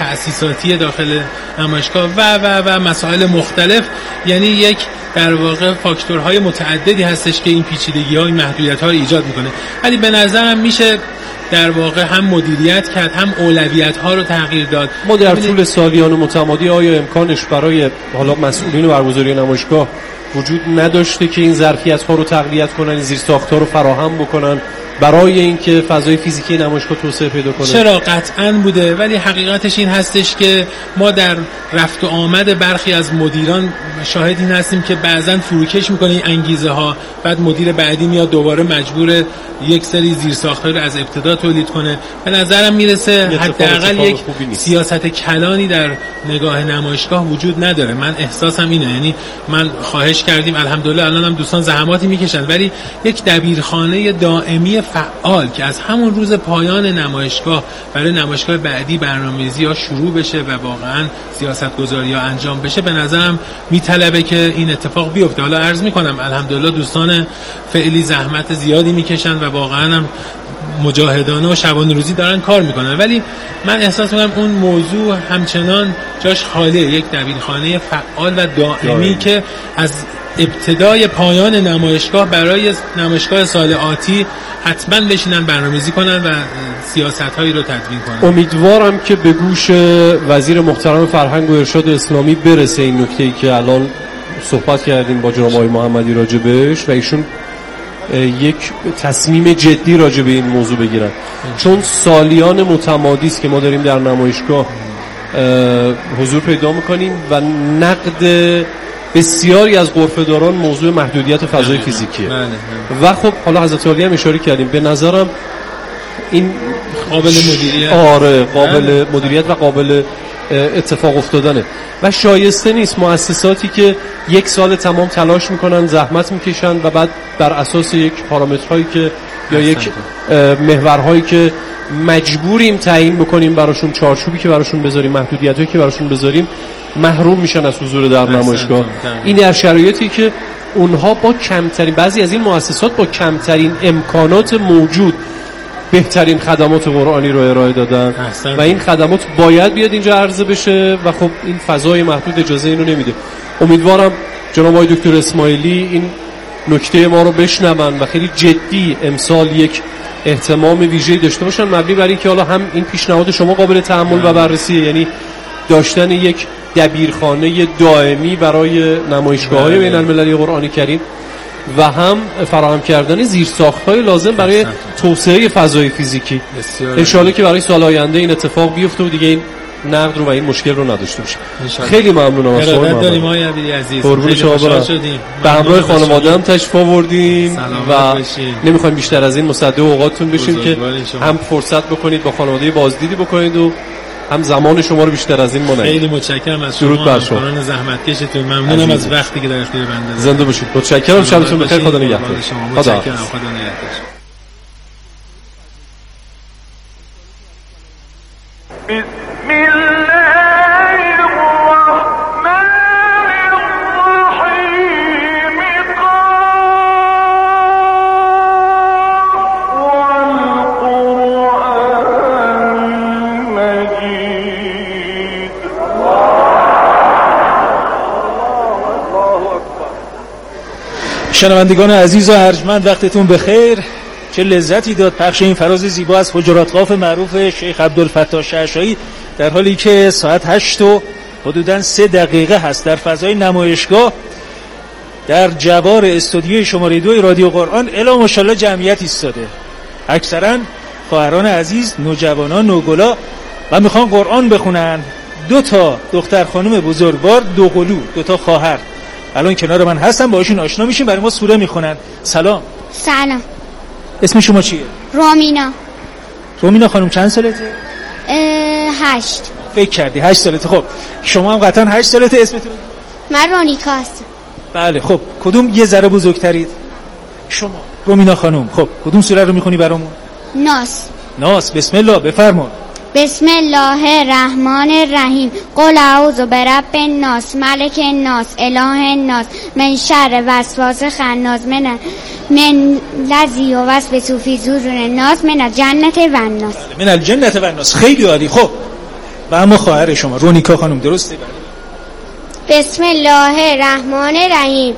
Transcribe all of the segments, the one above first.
تأسیساتی داخل نمایشگاه و مسائل مختلف، یعنی یک در واقع فاکتورهای متعددی هستش که این پیچیدگی‌ها این محدودیت‌ها رو ایجاد می‌کنه. ولی به نظرم میشه در واقع هم مدیریت کرد، هم اولویت‌ها رو تغییر داد. ما در طول سالیان متمادی آیا امکانش برای حالا مسئولین برگزاری نمایشگاه وجود نداشته که این ظرفیت‌ها رو تقویت کنن، این زیرساخت‌ها رو فراهم بکنن برای اینکه فضای فیزیکی نمایشگاه توسعه پیدا کنه؟ چرا، قطعاً بوده، ولی حقیقتش این هستش که ما در رفت و آمد برخی از مدیران شاهد این هستیم که بعضاً فروکش میکنه این انگیزه ها، بعد مدیر بعدی میاد دوباره مجبور یک سری زیرساخت‌ها رو از ابتدا تولید کنه. به نظرم میرسه حداقل یک سیاست کلانی در نگاه نمایشگاه وجود نداره. من احساسم اینه، یعنی من خواهش کردیم، الحمدلله الانم دوستان زحماتی میکشن، ولی یک دبیرخانه دائمی فعال که از همون روز پایان نمایشگاه برای نمایشگاه بعدی برنامه‌ریزی‌ها شروع بشه و واقعاً سیاست‌گذاری‌ها انجام بشه، به نظرم میطلبه که این اتفاق بیفته. حالا عرض می‌کنم الحمدلله دوستان فعلی زحمت زیادی میکشن و واقعاً هم مجاهدانه و شبانه روزی دارن کار میکنن، ولی من احساس میکنم اون موضوع همچنان جاش خالیه، یک دبیرخانه فعال و دائمی که از ابتدای پایان نمایشگاه برای نمایشگاه سال آتی حتما بشینن برنامه‌ریزی کنن و سیاست‌هایی رو تدوین کنن. امیدوارم که به گوش وزیر محترم فرهنگ و ارشاد اسلامی برسه این نکته‌ای که الان صحبت کردیم با جناب آقای محمدی راجبش و ایشون یک تصمیم جدی راجع به این موضوع بگیرن، چون سالیان متمادی است که ما داریم در نمایشگاه حضور پیدا می‌کنیم و نقد بسیاری از غرفه‌داران موضوع محدودیت فضای فیزیکیه. و خب حالا حضرت عالی هم اشاره کردیم، به نظرم این قابل مدیریت، قابل مدیریت و قابل اتفاق افتادنه و شایسته نیست مؤسساتی که یک سال تمام تلاش میکنن، زحمت میکشن و بعد بر اساس یک پارامترهایی که یا یک محورهایی که مجبوریم تعیین بکنیم براشون، چارچوبی که براشون بذاریم، محدودیتایی که براشون بذاریم، محروم میشن از حضور در نمایشگاه. این در شرایطی که اونها با کمترین، بعضی از این مؤسسات با کمترین امکانات موجود بهترین خدمات قرآنی رو ارائه دادن و این خدمات باید بیاد اینجا عرضه بشه و خب این فضای محدود اجازه اینو نمیده. امیدوارم جناب آقای دکتر اسماعیلی این نکته ما رو بشنون و خیلی جدی امسال یک اهتمام ویژه‌ای داشته باشن، مبنی بر اینکه حالا هم این پیشنهاد شما قابل تأمل و بررسیه، یعنی داشتن یک دبیرخانه دائمی برای نمایشگاه‌های بین‌المللی قرآن کریم و هم فراهم کردن زیرساخت‌های لازم برای توسعه فضای فیزیکی. ان شاءالله که برای سال آینده این اتفاق بیفته و دیگه این نقد رو و این مشکل رو نداشته باشه. خیلی ممنونم از شما. داریم آقای عبیدی عزیز. قربون شما برم. به همراه خانواده هم تشریف آوردین و نمیخوایم بیشتر از این مصدق اوقاتتون بشیم که هم فرصت بکنید با خانواده بازدیدی بکنید و هم زمان شما رو بیشتر از این ما نگیریم. خیلی متشکرم از شما. درود بر شما. کاران زحمت کشتون. ممنونم از وقتی که در اختیار بنده. زنده باشید. متشکرم. شبتون بخیر. خدا نگهدار. متشکرم. خدا نگهدار. شنوندگان عزیز و ارجمند، وقتتون بخیر. چه لذتی داد پخش این فراز زیبا از حجرات قاف معروف شیخ عبدالفتاح شعشاعی، در حالی که ساعت 8 و حدوداً 3 دقیقه هست در فضای نمایشگاه در جوار استودیوی شماره 2 رادیو قرآن. الا ماشاءالله جمعیت ایستاده، اکثرا خواهران عزیز، نوجوانان، نوگلا و میخوان قرآن بخونن. 2 تا دختر خانم بزرگوار، 2 قلو، 2 تا خواهر الان کنار من هستن، باهاشون آشنا میشیم، برای ما سوره میخونن. سلام. سلام. اسم شما چیه؟ رومینا. رومینا خانم چند سالته؟ 8. فکر کردی 8 سالته. خب شما هم قطعا 8 سالته. اسمتون؟ من رونیکا هستم. بله. خب کدوم یه ذره بزرگترید؟ شما رومینا خانم. خب کدوم سوره رو میخونی برامون؟ ناس. ناس. بسم الله، بفرما. بسم الله الرحمن الرحیم. قل اعوذ برب الناس، ملک الناس، اله الناس، من شر وسواس خناس، من الذی یوسوس فی صدور الناس، من الجنة و الناس. من الجنة و الناس. خیلی عالی. خب و اما خواهر شما رونیکا خانم، درسته؟ بسم الله الرحمن الرحیم.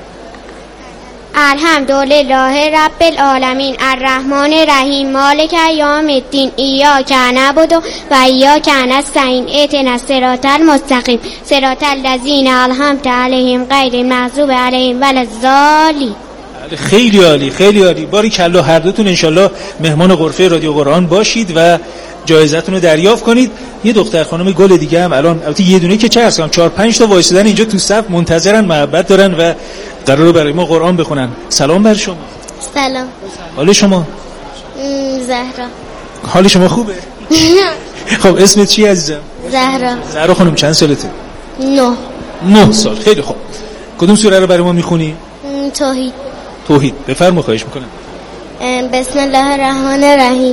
الحمدلله رب العالمین الرحمن الرحیم مالک یوم الدین ایاک نعبد و ایاک نستعین اهدنا الصراط المستقیم صراط الذین انعمت علیهم غیر المغضوب علیهم ولا الضالین. خیلی عالی، خیلی عالی. باریکلا هر دوتون انشالله مهمان غرفه رادیو قرآن باشید و جایزتون رو دریافت کنید. یه دختر خانم گل دیگه هم الان البته یه دونه که چه عرض کنم 4-5 تا وایسادن اینجا تو صف منتظرن، محبت دارن و قراره برای ما قرآن بخونن. سلام بر شما. سلام. حال شما؟ زهرا. حال شما خوبه؟ خب اسمت چی عزیزم؟ زهرا. زهرا خانم چند سالته؟ 9 سال. خیلی خوب. کدوم سوره رو برای ما میخونی؟ توحید. توحید. بفرما خواهش میکنم. بسم الله الرحمن الرحیم.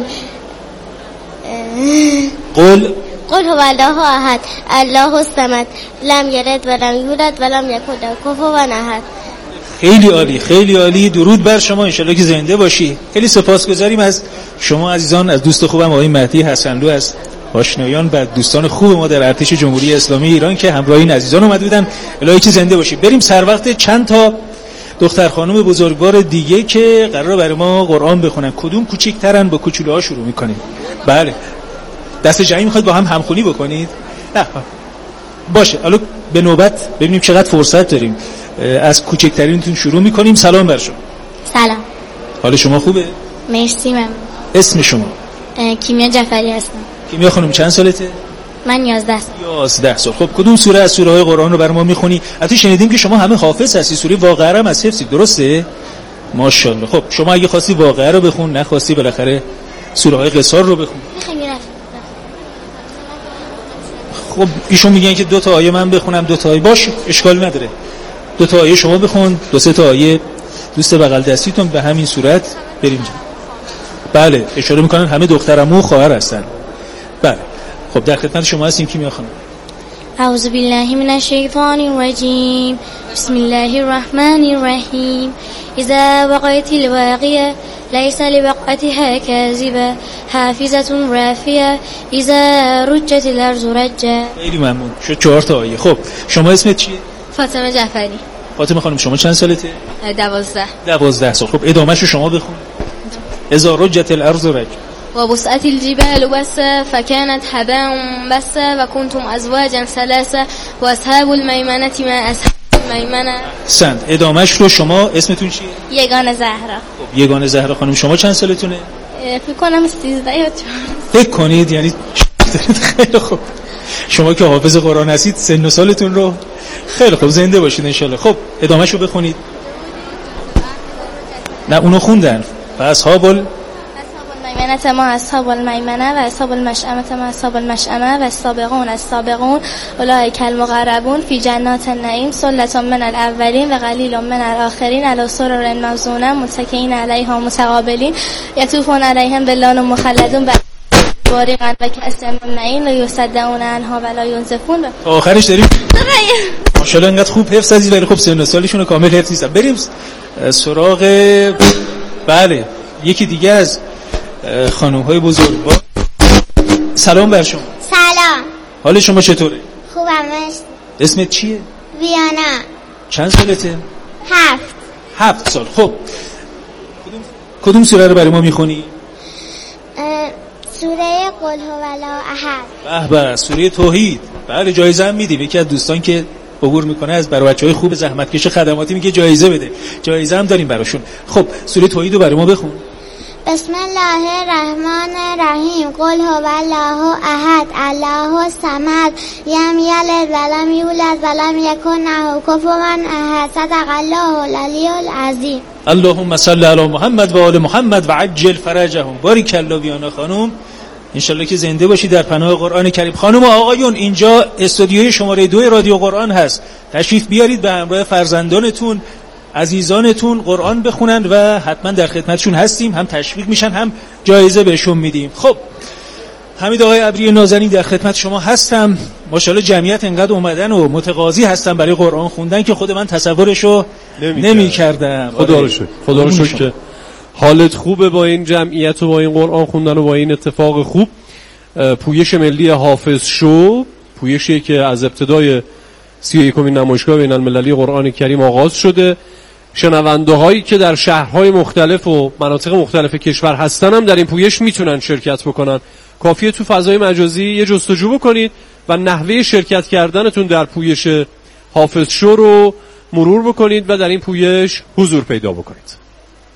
قل هو الله احد الله الصمد لم یلد ولم یولد ولم یکن له کفوا احد. خیلی عالی، خیلی عالی. درود بر شما، انشالله که زنده باشی. خیلی سپاسگزاریم از شما عزیزان، از دوست خوبم آقای مهدی حسنلو، از آشنایان و دوستان خوب ما در ارتش جمهوری اسلامی ایران که همراه این عزیزان اومده بودن. الهی که زنده باشی. بریم سر وقت چند تا دختر خانم بزرگوار دیگه که قراره برای ما قرآن بخونن. کدوم کوچیک‌ترن؟ با کوچولوها شروع می‌کنیم. بله. دست جمعی میخواید با هم همخونی بکنید؟ نه باشه، حالا به نوبت ببینیم چقدر فرصت داریم. از کوچکترینتون شروع میکنیم. سلام بر شما. سلام. حال شما خوبه؟ مرسی. من اسم شما؟ کیمیا جعفری هستم. کیمیا خانم چند سالته؟ من 11 سال. 11 سال. خب کدوم سوره از سوره های قرآن رو برای ما میخونی؟ البته شنیدیم که شما همه حافظ هستی، سوره واقعه هم از حفظی، درسته؟ ماشاءالله. خب شما اگه خواستی واقعه رو بخون، نخواستی بالاخره سوره های قصار رو بخون. خب ایشون میگن که 2 تا آیه من بخونم، 2 تا آیه باشه، اشکال نداره. 2 تا آیه شما بخون، 2-3 تا آیه دوست بغل دستیتون، به همین صورت بریم. بله اشاره میکنن همه دخترمو و خواهر هستن. بله خب در خدمت شما هستیم. کیمیا خانم. اعوذ بالله من الشیطان الرجیم بسم الله الرحمن الرحیم اذا وقعت الواقعه ليس لوقعتها كاذبه حافظه رافعه اذا رجت الارض رجا. خیلی ممنون. شد 4 تا آیه. خب شما اسمت چیه؟ فاطمه جعفری. فاطمه خانم شما چند سالته؟ 12 سال. خب ادامهشو شما بخون. اذا رجت الارض رجا وبسأت الجبال بسا فكانت هباء بسا وكنتم أزواجا ثلاثة وأصحاب الميمنة ما أصحاب الميمنة. سند. ادامهش رو شما اسمتون چیه؟ یگانه زهرا. خب یگانه زهرا خانم شما چند سالتونه؟ فکر کنم 13 یا 14. فکر کنید یعنی خیلی خوب. شما که حافظ قرآن هستید سن و سالتون رو خیلی خوب زنده باشید انشالله. خب ادامهش رو بخونید. نه اونو خوندن. اصحاب الميمنة ما أصحاب الميمنة وأصحاب المشأمة ما أصحاب المشأمة والسابقون السابقون أولئك المقربون في جنات النعيم ثلة من الأولين وقليل من الآخرين على سرر موضونة متكئين عليها متقابلين يطوفون عليهم ظلال مخلدون بارقا وكأس من معين لا يصدعون عنها ولا ينزفون. آخرش داریم ماشاءالله انقدر خوب حفظ هستید ولی خب سن و سالشون رو کامل حفظ نیستن. بریم سراغ بله یکی دیگه از خانم‌های بزرگوار. سلام بر شما. سلام. حال شما چطوره؟ خوبم. اسمت چیه؟ ویانا. چند سالته؟ 7 سال. خب کدوم سوره رو برای ما میخونی؟ سوره قل هو الله احد. به به سوره توحید. بله جایزه هم میدیم. یکی از دوستان که عبور میکنه از برای بچهای خوب زحمتکش خدماتی میگه جایزه بده. جایزه هم داریم براشون. خب سوره توحید رو برای ما بخون. بسم الله الرحمن الرحیم قل هو الله احد الله الصمد لم یلد ولم یولد ولم یکن له کفوا احد. صدق الله العلی العظیم. اللهم صل علی محمد و آل محمد و عجل فرجهم. باریکلا ویانا خانم انشالله که زنده باشی در پناه قرآن کریم. خانم و آقایون اینجا استودیوی شماره 2 رادیو قرآن هست. تشریف بیارید به همراه فرزندانتون عزیزانتون قرآن بخونن و حتما در خدمتشون هستیم. هم تشویق میشن هم جایزه بهشون میدیم. خب حمید آقای ابری نازنین در خدمت شما هستم. ماشاءالله جمعیت انقدر اومدن و متقاضی هستن برای قرآن خوندن که خود من تصورشو نمی‌کردم. خدا رو شکر که حالت خوبه با این جمعیت و با این قرآن خوندن و با این اتفاق خوب. پویش ملی حافظ شو، پویشی که از ابتدای 31مین نمایشگاه بین المللی قرآن کریم آغاز شده. شنونده هایی که در شهرهای مختلف و مناطق مختلف کشور هستن هم در این پویش میتونن شرکت بکنن. کافیه تو فضای مجازی یه جستجو بکنید و نحوه شرکت کردنتون در پویش حافظ شو رو مرور بکنید و در این پویش حضور پیدا بکنید.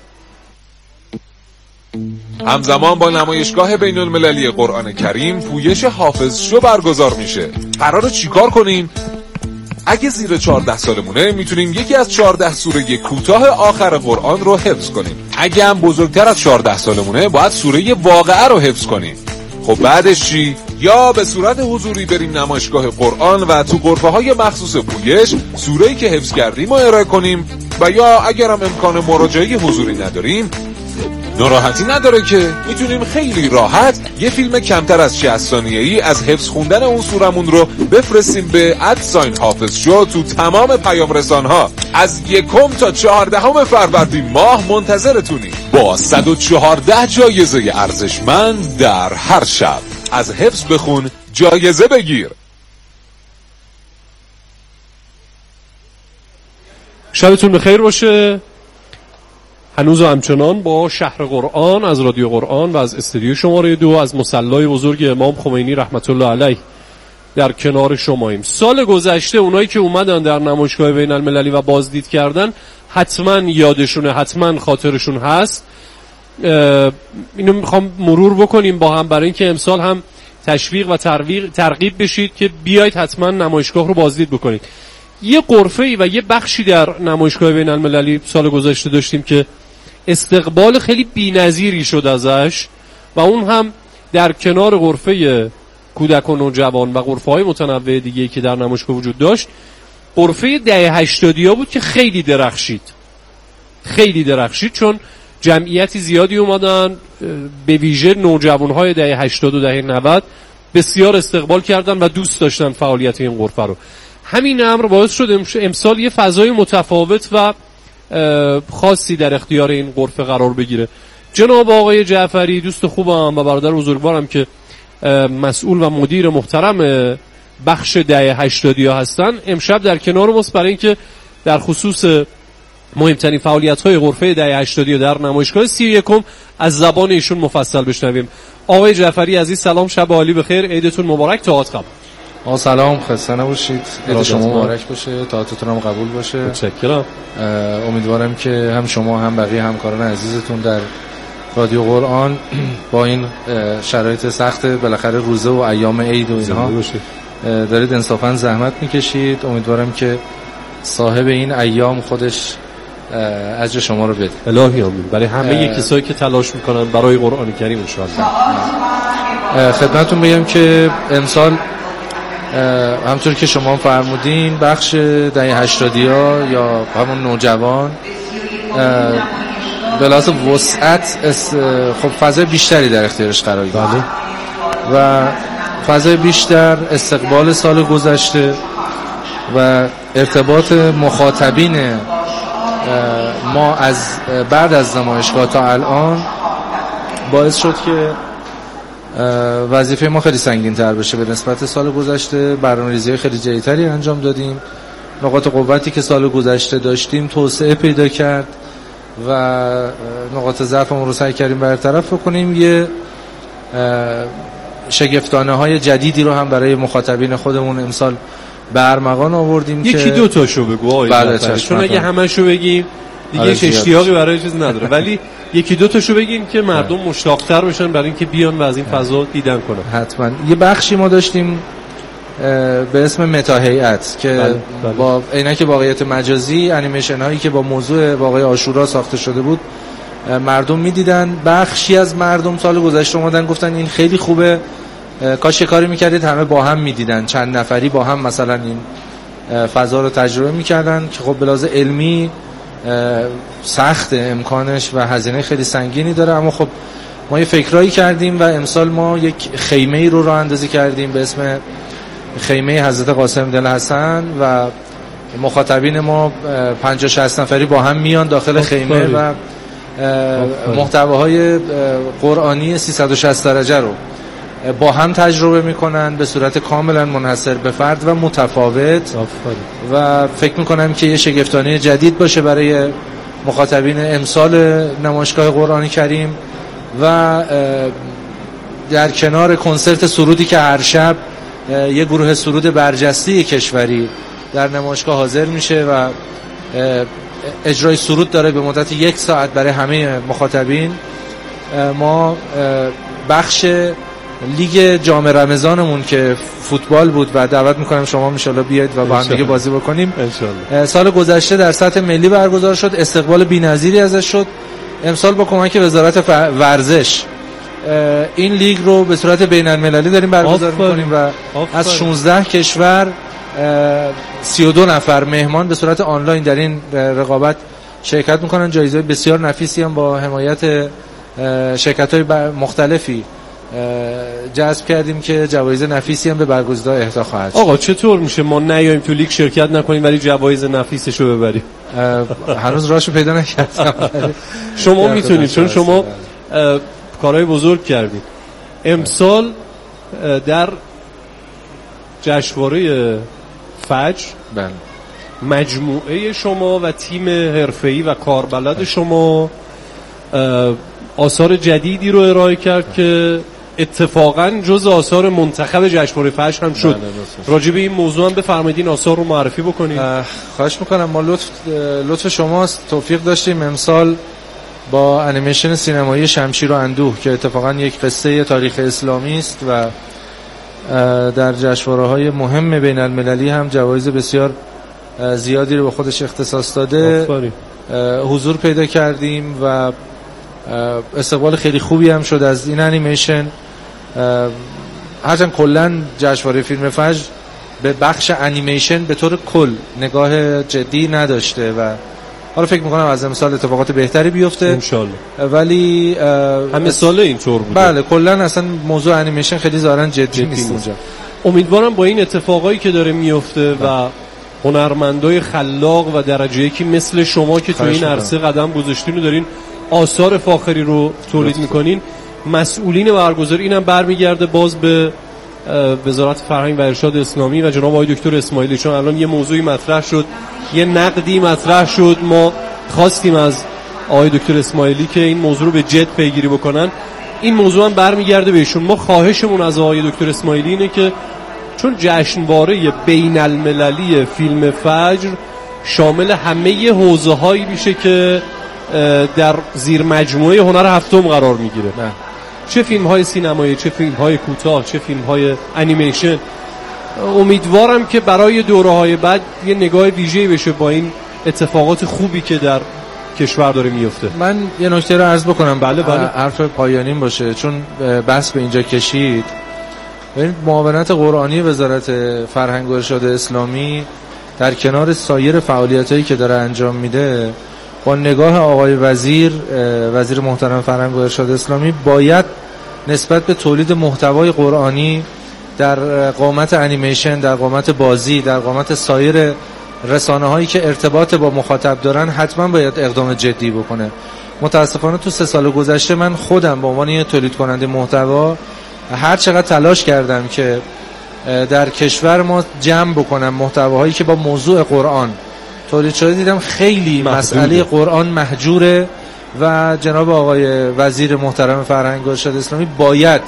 همزمان با نمایشگاه بین المللی قرآن کریم پویش حافظ شو برگزار میشه. قراره چیکار کنیم؟ اگه زیر 14 سالمونه میتونیم یکی از 14 سوره کوتاه آخر قرآن رو حفظ کنیم. اگه هم بزرگتر از 14 سالمونه باید سوره واقعه رو حفظ کنیم. خب بعدش چی؟ یا به صورت حضوری بریم نمایشگاه قرآن و تو غرفه‌های مخصوص پویش سوره‌ای که حفظ کردیم رو ارائه کنیم، و یا اگرم امکان مراجعه حضوری نداریم ناراحتی نداره که میتونیم خیلی راحت یه فیلم کمتر از 60 ثانیه‌ای از حفظ خوندن اون سورمون رو بفرستیم به @حافظ شو تو تمام پیام رسان‌ها. از 1 تا 14 فروردین ماه منتظرتونیم با 114 جایزه ارزشمند در هر شب. از حفظ بخون، جایزه بگیر. شبتون بخیر باشه. هنوز همچنان با شهر قرآن از رادیو قرآن و از استودیو شماره 2 از مصلی بزرگ امام خمینی رحمت الله علیه در کنار شماییم. سال گذشته اونایی که اومدن در نمایشگاه بین المللی و بازدید کردن حتما یادشونه، حتما خاطرشون هست. اینو میخوام مرور بکنیم با هم برای اینکه امسال هم تشویق و ترغیب بشید که بیایید حتما نمایشگاه رو بازدید بکنید. یه غرفه‌ای و یه بخشی در نمایشگاه بین المللی سال گذشته داشتیم که استقبال خیلی بی‌نظیری شد ازش و اون هم در کنار غرفه کودک و نوجوان و غرفه‌های متنوع دیگه‌ای که در نمایشگاه وجود داشت، غرفه دهه 80 بود که خیلی درخشید چون جمعیتی زیادی اومدن، به ویژه نوجوان‌های دهه 80 و دهه 90 بسیار استقبال کردن و دوست داشتن فعالیت این غرفه رو. همین امر باعث شد امسال یه فضای متفاوت و خاصی در اختیار این غرفه قرار بگیره. جناب آقای جعفری دوست خوبم و برادر بزرگوارم که مسئول و مدیر محترم بخش دهه 80 هستن، امشب در کنار ماست برای اینکه در خصوص مهمترین فعالیت‌های غرفه دهه 80 در نمایشگاه 31 از زبان ایشون مفصل بشنویم. آقای جعفری عزیز سلام، شب عالی بخیر، عیدتون مبارک، طاعت قبول. سلام، خسته نباشید، عید شما مبارک باشه، طاعتتون هم قبول باشه. متشکرم. امیدوارم که هم شما هم بقیه همکاران عزیزتون در رادیو قرآن با این شرایط سخت بالاخره روزه و ایام عید و اینها دارید انصافا زحمت میکشید. امیدوارم که صاحب این ایام خودش اجر شما رو بده. الهی آمین. برای همه کسایی که تلاش میکنن برای قرآن کریم ان شاءالله. خدمتتون بگم که امسال همطور که شما فرمودین بخش دهه 80 یا همون نوجوان به لحاظ وسعت خب فضای بیشتری در اختیارش قرار گرفت و فضای بیشتر، استقبال سال گذشته و ارتباط مخاطبین ما از بعد از نمایشگاه تا الان باعث شد که وظیفه ما خیلی سنگین تر بشه به نسبت سال گذشته. برنامه‌ریزی خیلی جدی‌تری انجام دادیم. نقاط قوتی که سال گذشته داشتیم توسعه پیدا کرد و نقاط ضعفمون رو سعی کردیم برطرف کنیم. یه شگفتانه‌های جدیدی رو هم برای مخاطبین خودمون امسال به ارمغان آوردیم. یکی دو تاشو بگو آقای، چون اگه همه‌شو بگیم دیگه اشتیاقی برای چیز نداره، ولی یکی دو تاشو بگیم که مردم مشتاق‌تر بشن برای اینکه بیان و از این فضا دیدن کنن. حتما. یه بخشی ما داشتیم به اسم متاهیئت که با عینک واقعیت مجازی انیمیشن هایی که با موضوع واقعه عاشورا ساخته شده بود مردم میدیدن. بخشی از مردم سال گذشته اومدن گفتن این خیلی خوبه، کاش کاری میکردید همه با هم میدیدن، چند نفری با هم مثلا این فضا رو تجربه میکردن که خب به لحاظ علمی سخت امکانش و هزینه خیلی سنگینی داره. اما خب ما یه فکرایی کردیم و امسال ما یک خیمه‌ای رو راه اندازی کردیم به اسم خیمه حضرت قاسم دل حسن و مخاطبین ما 50-60 نفری با هم میان داخل خیمه و محتواهای قرآنی 360 درجه رو با هم تجربه میکنن به صورت کاملا منحصر به فرد و متفاوت و فکر میکنم که یه شگفتانه جدید باشه برای مخاطبین امسال نمایشگاه قرآن کریم و در کنار کنسرت سرودی که هر شب یه گروه سرود برجسته کشوری در نمایشگاه حاضر میشه و اجرای سرود داره به مدت 1 ساعت برای همه مخاطبین، ما بخش لیگ جام رمضانمون که فوتبال بود و دعوت میکنم شما ان شاءالله بیاید و با هم دیگه بازی بکنیم. سال گذشته در سطح ملی برگزار شد، استقبال بی‌نظیری ازش شد. امسال با کمک وزارت ورزش این لیگ رو به صورت بین‌المللی داریم برگزار میکنیم و از 16 کشور 32 نفر مهمان به صورت آنلاین در این رقابت شرکت میکنن. جایزه بسیار نفیسی هم با حمایت شرکت‌های مختلفی جذب کردیم که جوایز نفیسی هم به برگزیده‌ها اهدا خواهد شد. آقا چطور میشه ما نیایم تو لیگ شرکت نکنیم ولی جوایز نفیسشو ببریم؟ هنوز راهشو پیدا نکردم. شما میتونید، چون شما کارهای بزرگ کردید. امسال در جشنواره فجر مجموعه شما و تیم حرفه‌ای و کاربلد شما آثار جدیدی رو ارائه کرد که اتفاقا جز آثار منتخب جشنواره فجر هم شد. راجع به این موضوع هم بفرمایید این آثار رو معرفی بکنید. خواهش میکنم. ما لطف شماست، توفیق داشتیم امسال با انیمیشن سینمایی شمشیر و اندوه که اتفاقا یک قصه تاریخ اسلامی است و در جشنواره‌های مهم بین المللی هم جوایز بسیار زیادی رو به خودش اختصاص داده. حضور پیدا کردیم و استقبال خیلی خوبی هم شد از این انیمیشن. هرچند کلا جشنواره فیلم فجر به بخش انیمیشن به طور کل نگاه جدی نداشته و حالا فکر میکنم از امسال اتفاقات بهتری بیفته انشالله، ولی همه سال اینطور بوده. بله کلا اصلا موضوع انیمیشن خیلی ظاهرا جدی نیست اونجا. امیدوارم با این اتفاقایی که داره میفته و هنرمندای خلاق و درجه یکی مثل شما که تو این عرصه قدم گذاشتین و دارین آثار فاخری رو تولید میکنین، مسئولین برگزاری، اینم برمیگرده باز به وزارت فرهنگ و ارشاد اسلامی و جناب آقای دکتر اسماعیلی، چون الان یه موضوعی مطرح شد، یه نقدی مطرح شد، ما خواستیم از آقای دکتر اسماعیلی که این موضوع رو به جد پیگیری بکنن. این موضوع هم برمیگرده بهشون. ما خواهشمون از آقای دکتر اسماعیلی اینه که چون جشنواره بین المللی فیلم فجر شامل همه حوزه‌هایی میشه که در زیر مجموعه هنر هفتم قرار میگیره، چه فیلم‌های سینمایی، چه فیلم‌های کوتاه، چه فیلم‌های انیمیشن، امیدوارم که برای دوره‌های بعد یه نگاه ویژه‌ای بشه با این اتفاقات خوبی که در کشور داره میفته. من یه نکته رو عرض بکنم، بله حرف پایانیم باشه چون بحث به اینجا کشید. ببینید معاونت قرآنی وزارت فرهنگ و ارشاد اسلامی در کنار سایر فعالیتایی که داره انجام میده، با نگاه آقای وزیر محترم فرهنگ و ارشاد اسلامی، باید نسبت به تولید محتوای قرآنی در قامت انیمیشن، در قامت بازی، در قامت سایر رسانه‌هایی که ارتباط با مخاطب دارن حتما باید اقدام جدی بکنه. متاسفانه تو 3 سال گذشته من خودم به عنوان یه تولید کننده محتوا هر چقدر تلاش کردم که در کشور ما جمع بکنم محتواهایی که با موضوع قرآن تولید شده، دیدم خیلی مسئله قرآن محجوره و جناب آقای وزیر محترم فرهنگ و ارشاد اسلامی باید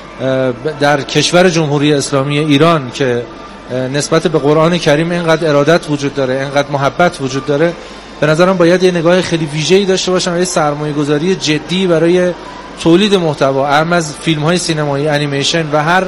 در کشور جمهوری اسلامی ایران که نسبت به قرآن کریم اینقدر ارادت وجود داره، اینقدر محبت وجود داره، به نظرم باید یه نگاه خیلی ویژه‌ای داشته باشن، یه سرمایه‌گذاری جدی برای تولید محتوا، از فیلم‌های سینمایی، انیمیشن و هر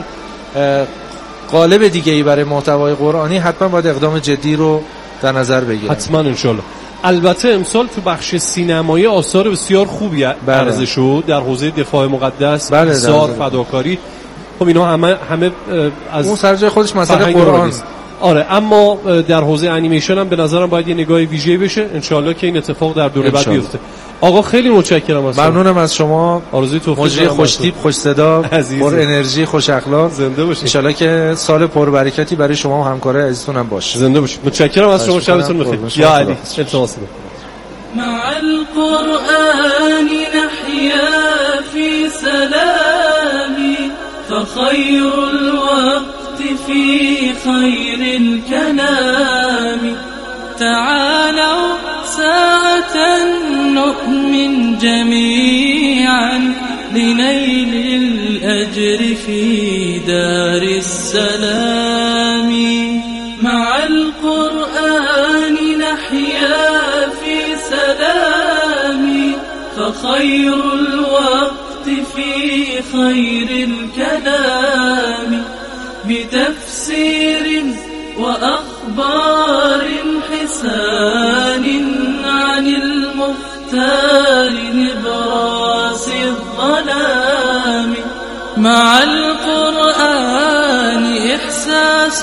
قالب دیگه‌ای برای محتوای قرآنی حتما باید اقدام جدی رو در نظر بگیرن. حتما انشالله. البته امسال تو بخش سینمایی آثار بسیار خوبی عرضه شد در حوزه دفاع مقدس، زار، فداکاری. خب اینا همه از اون سر جای خودش مسئله قرآن. آره، اما در حوزه انیمیشن هم به نظرم باید یه نگاه ویژه‌ای بشه، انشالله که این اتفاق در دوره بعد بیفته. آقا خیلی متشکرم از ممنونم از شما. آرزوی توفیق، مجری خوش تیپ، خوش صدا، پر انرژی، خوش اخلاق. زنده باشید. انشالله که سال پربرکتی برای شما و همکارای عزیزتون هم باشه. زنده باشید. متشکرم از شما. شبتون بخیر. یا علی. التماس مع القرآن نحيا في سلام فخير الوقت في خير الكلام تعالوا ساعة نؤمن جميعا لنيل الأجر في دار السلام مع القرآن نحيا في سلام فخير الوقت في خير الكلام بتفسير وأخبار حسان عن المختار نبراس الظلام مع القرآن إحساس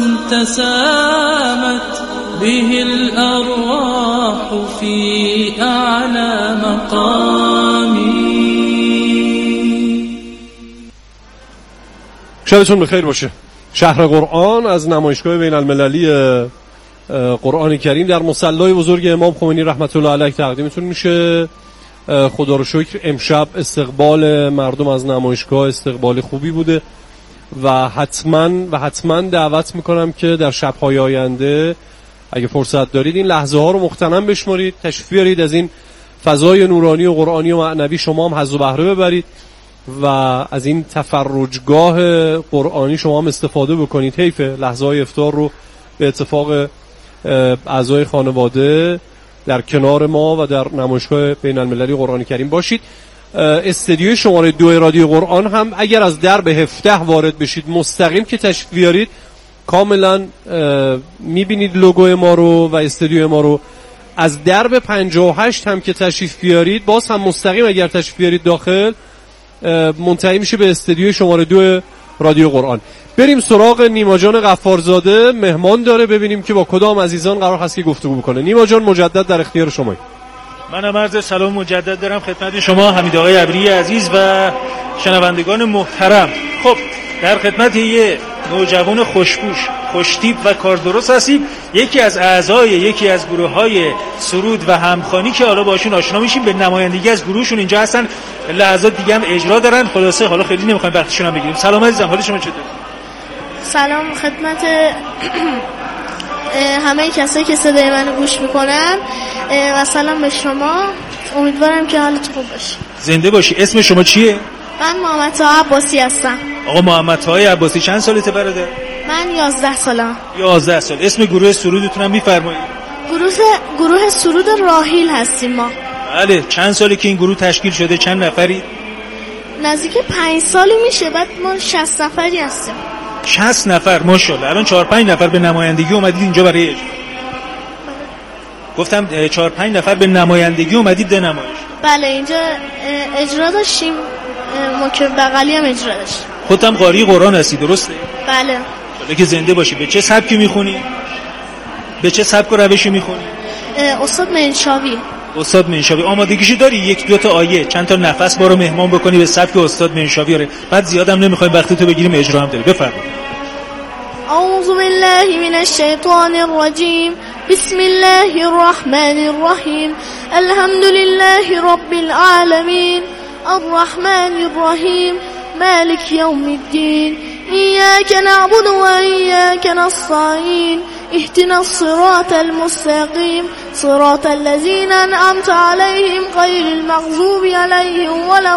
تسامت به الأرواح في أعلى مقام. شبتون بخیر باشه. شهر قرآن از نمایشگاه بین المللی قرآن کریم در مصلی بزرگ امام خمینی رحمت الله علیه تقدیمتون میشه. خدا رو شکر امشب استقبال مردم از نمایشگاه استقبال خوبی بوده و حتما دعوت میکنم که در شب‌های آینده اگه فرصت دارید این لحظه ها رو مغتنم بشمارید، تشریف بیارید، از این فضای نورانی و قرآنی و معنوی شما هم حظ و بهره ببرید و از این تفرجگاه قرآنی شما هم استفاده بکنید. حیف لحظه های افطار رو به اتفاق اعضای خانواده در کنار ما و در نمایشگاه بین المللی قرآن کریم باشید. استدیوی شماره 2 رادیو قرآن هم اگر از درب 17 وارد بشید مستقیم که تشریف بیارید کاملا میبینید لوگوی ما رو و استدیوی ما رو. از درب 58 هم که تشریف بیارید باز هم مستقیم اگر تشریف بیارید داخل منتهی میشه به استدیوی شماره 2 رادیو قرآن. بریم سراغ نیما جان غفارزاده، مهمان داره، ببینیم که با کدام عزیزان قرار هست که گفتگو بکنه. نیما جان مجدد در اختیار شمایی. منم عرض سلام مجدد دارم خدمت شما حمید آقای ابری عزیز و شنوندگان محترم. خب در خدمت یه نوجوان خوشبوش، خوشتیپ و کاردرست هستیم. یکی از اعضای یکی از گروه‌های سرود و همخوانی که حالا باشون آشنا میشیم. به نمایندگی از گروهشون اینجا هستن، لحظات دیگه هم اجرا دارن. خلاصه حالا خیلی نمیخوایم وقتشون هم بگیریم. سلام عزیزم، حال شما چطوره؟ سلام خدمت همه کسایی که صدای منو گوش میکنن و سلام به شما. امیدوارم که حالتون خوب باشه. زنده باشی. اسم شما چیه؟ من محمد طه عباسی هستم. آقا محمد طه عباسی چند سالته برادر؟ من 11 سالم. 11 سال. اسم گروه سرودتون هم میفرمایید؟ گروه سرود راحیل هستیم ما. بله. چند سالی که این گروه تشکیل شده؟ چند نفری؟ نزدیک 5 سالی میشه. بعد ما 60 نفری هستیم. 60 نفر ماشاءالله. الان 4-5 نفر به نمایندگی اومدید اینجا برای اجرا. گفتم 4-5 نفر به نمایندگی اومدید به نمایش. بله اینجا اجرا داشتیم، مکر بغلی هم اجرا داشتیم. خودت هم قاری قرآن هستی درسته؟ بله. حالا که زنده باشی به چه سبکی میخونی؟ به چه سبک و روشی میخونی؟ استاد منشاوی. استاد منشاوی. آمادگیشو داری 1-2 تا آیه چند تا نفس ما رو مهمان بکنی به سبک استاد منشاوی؟ آره. بعد زیادم نمیخوایم وقتی تو بگیریم اجرا هم داری. بفرمایید. اعوذ بالله من الشیطان الرجیم. بسم الله الرحمن الرحیم. الحمد لله رب العالمین الرحمن الرحیم مالک یوم الدین إياك نعبد وإياك نستعين اهدنا الصراط المستقيم صراط الذين أنعمت عليهم غير المغضوب عليهم ولا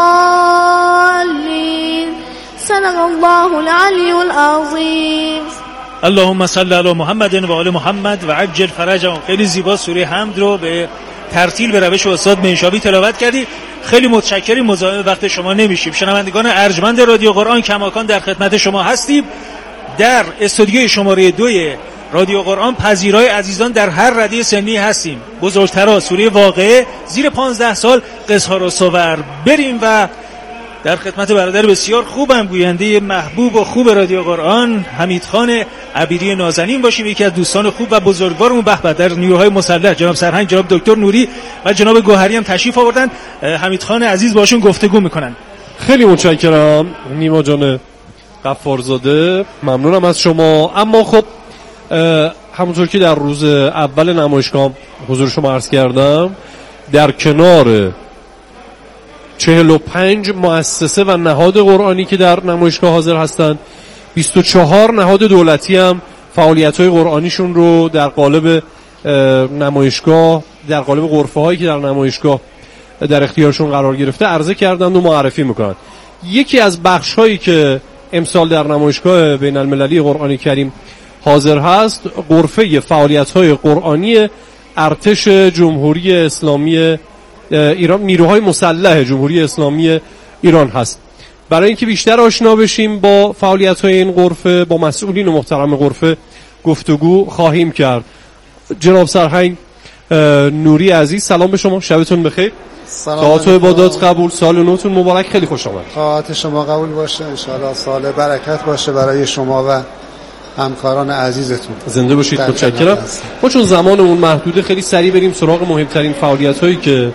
الضالين صدق الله العلي العظيم. اللهم صل علی محمد و آل محمد و عجل فرجهم. خیلی زیبا سوره حمد رو به ترتیل به روش استاد منشاوی تلاوت کردی. خیلی متشکریم. مزاحم وقت شما نمیشیم. شنوندگان ارجمند رادیو قرآن کماکان در خدمت شما هستیم. در استودیوی شماره 2 رادیو قرآن پذیرای عزیزان در هر رده سنی هستیم. بزرگترا سوره واقعه، زیر 15 سال قصه‌ها و صور. بریم و در خدمت برادر بسیار خوبم، گوینده محبوب و خوب رادیو قرآن حمیدخان عبیری نازنین باشیم. یکی از دوستان خوب و بزرگوارمون به در نیروهای مسلح جناب سرهنگ جناب دکتر نوری و جناب گوهری هم تشریف آوردن. حمیدخان عزیز باشون گفتگو میکنن. خیلی متشکرم نیما جان غفارزاده، ممنونم از شما. اما خب همونطور که در روز اول نمایشگاه حضور شما عرض کردم، در کنار 45 مؤسسه و نهاد قرآنی که در نمایشگاه حاضر هستند. 24 نهاد دولتی هم فعالیت‌های قرآنیشون رو در قالب نمایشگاه، در قالب غرفه‌هایی که در نمایشگاه در اختیارشون قرار گرفته عرضه کردند و معرفی میکنند. یکی از بخش‌هایی که امسال در نمایشگاه بین المللی قرآن کریم حاضر هست غرفه فعالیت‌های قرآنی ارتش جمهوری اسلامی ایران، نیروهای مسلح جمهوری اسلامی ایران هست. برای اینکه بیشتر آشنا بشیم با فعالیت‌های این غرفه، با مسئولین محترم غرفه گفتگو خواهیم کرد. جناب سرهنگ نوری عزیز، سلام به شما، شبتون بخیر. طاعت و عبادات قبول، سال نوتون مبارک، خیلی خوش آمد. طاعت شما قبول باشه، ان شاءالله سال برکت باشه برای شما و همکاران عزیزتون. زنده باشید، متشکرم. ما چون زمانمون محدوده خیلی سریع بریم سراغ مهمترین فعالیت‌هایی که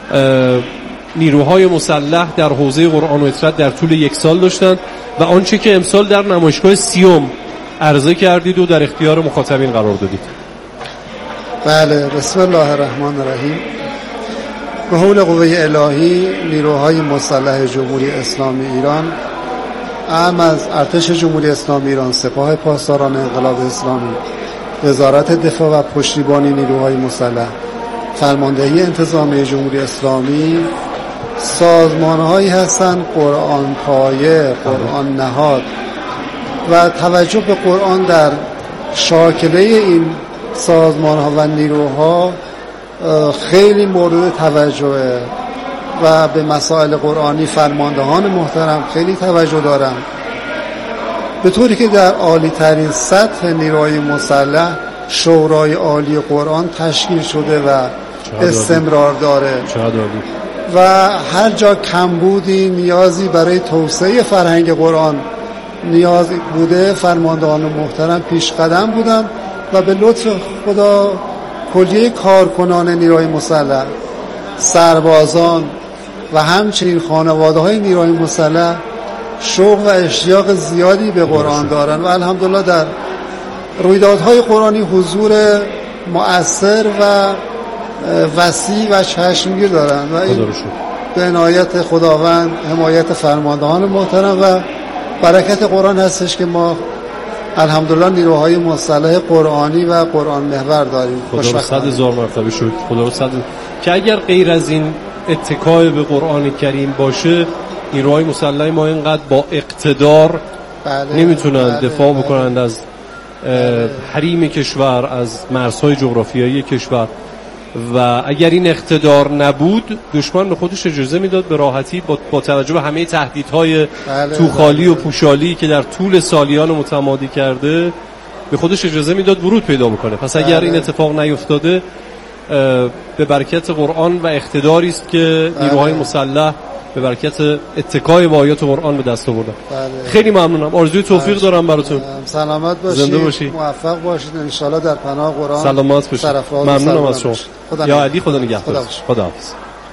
نیروهای مسلح در حوزه قرآن و اطلاعات در طول یک سال داشتند و آنچه که امسال در نمایشگاه 30 عرضه کردید و در اختیار مخاطبین قرار دادید. بله، بسم الله الرحمن الرحیم. به حول قوه الهی نیروهای مسلح جمهوری اسلامی ایران، اعم از ارتش جمهوری اسلامی ایران، سپاه پاسداران انقلاب اسلامی، وزارت دفاع و پشتیبانی نیروهای مسلح، فرماندهی انتظامی جمهوری اسلامی، سازمان‌هایی هستند قرآن پایه، قرآن نهاد و توجه به قرآن در شاکله این سازمان‌ها و نیروها خیلی مورد توجهه و به مسائل قرآنی فرماندهان محترم خیلی توجه دارن، به طوری که در عالی ترین سطح نیروهای مسلح شورای عالی قرآن تشکیل شده و استمرار داره و هر جا کمبودی نیازی برای توسعه فرهنگ قرآن نیاز بوده، فرماندهان محترم پیش قدم بودن و به لطف خدا کلیه کارکنان نیروهای مسلح، سربازان و همچنین خانواده های نیروهای مسلح شوق و اشتیاق زیادی به قرآن دارن و الحمدلله در رویدادهای قرآنی حضور مؤثر و وسیع و چشمگیر دارن و این به عنایت خداوند، حمایت فرماندهان محترم و برکت قرآن هستش که ما الحمدلله نیروهای مسلح قرآنی و قرآن محور داریم. خدا رو 100,000 مرتبه شکر. خدا رو 100 که اگر غیر از این اتکای به قرآن کریم باشه نیروهای مسلح ما اینقدر با اقتدار نمیتونن دفاع بکنند از حریم کشور، از مرزهای جغرافیایی کشور و اگر این اقتدار نبود دشمن به خودش اجازه میداد به راحتی با توجه به همه تهدیدهای توخالی و پوشالی که در طول سالیان متمادی کرده به خودش اجازه میداد ورود پیدا بکنه. پس اگر این اتفاق نیفتاده به برکت قرآن و اقتداری است که نیروهای مسلح به برکت اتکای به آیات قرآن به دست آوردن. خیلی ممنونم، آرزوی توفیق دارم براتون. سلامت باشید، زنده باشید، موفق باشید ان شاء الله در پناه قرآن. سلامت باشید. ممنونم از شما. یا علی، خدا نگهدار. خدا حافظ.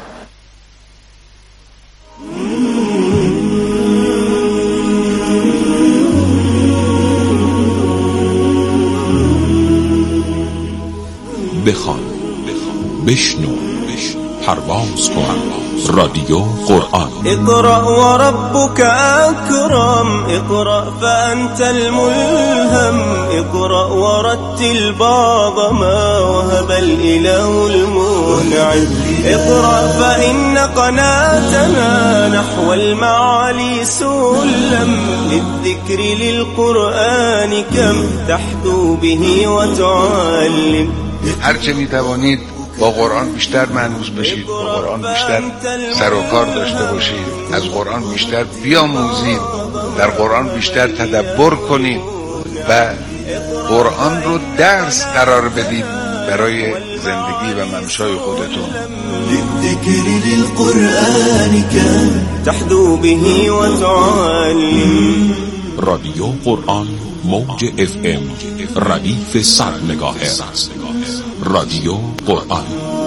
بخوان، بشنو، پرواز کن. رادیو قرآن. اقرأ وربك أكرم، اقرأ فأنت الملهم، اقرأ ورتل بعض ما وهب الإله المنعم، اقرأ فإن قناتنا نحو المعالي سلم، للذكر للقرآن كم تحدو به وتعلم. هرچه میتوانید با قرآن بیشتر مانوس بشید، با قرآن بیشتر سر و کار داشته باشید، از قرآن بیشتر بیاموزید، در قرآن بیشتر تدبر کنید و قرآن رو درس قرار بدید برای زندگی و ممشای خودتون. للذكر للقرآن كم تحدو به وتعلم. رادیو قرآن موج FM ردیف 100 مگاهرتز. رادیو قرآن.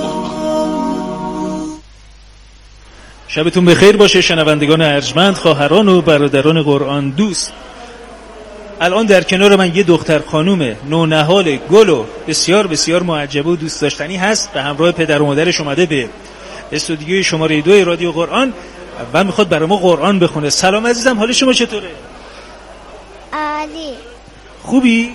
شبتون بخیر باشه شنوندگان ارجمند، خواهران و برادران قرآن دوست. الان در کنار من یه دختر خانوم نونهال گل و بسیار بسیار معجبه و دوست داشتنی هست، به همراه پدر و مادرش اومده به استودیوی شماره 2 رادیو قرآن و میخواد برای ما قرآن بخونه. سلام عزیزم، حال شما چطوره؟ عالی. خوبی؟